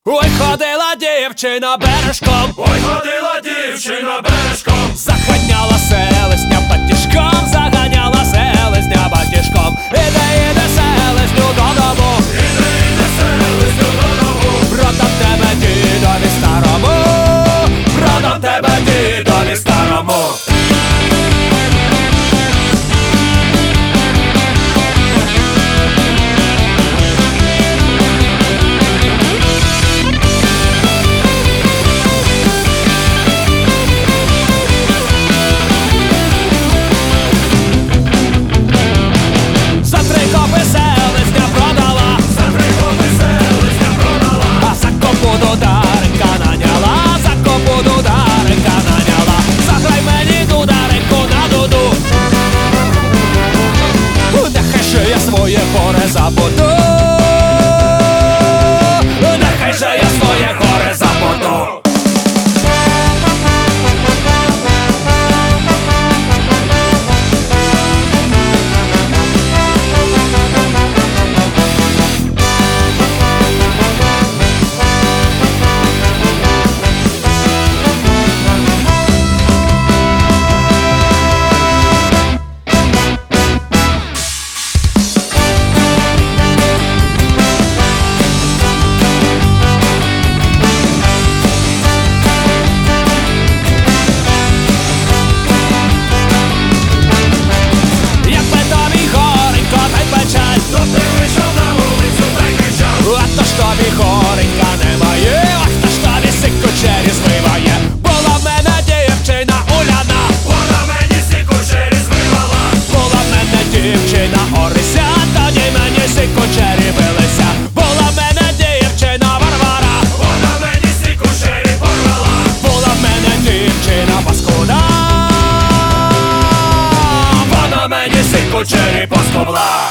Ой, ходила дівчина бережком, ой, ходила дівчина бережком, заганяла селезня батіжком, заганяла селезня батіжком. Іде селезню додому, іде селезню додому. Продам тебе дідові старому, продам тебе дідові старому. Своє горе забуду, нехай же я своє горе забуду. Тобі горенька немає, ах та ж тобі сикучері звиває. Була в мене дівчина Уляна, вона мені сикучері звивала. Була в мене дівчина Орися, тоді мені сикучері билися. Була в мене дівчина Варвара, вона мені сикучері порвала. Була в мене дівчина Паскуда, вона мені сикучері поскубла.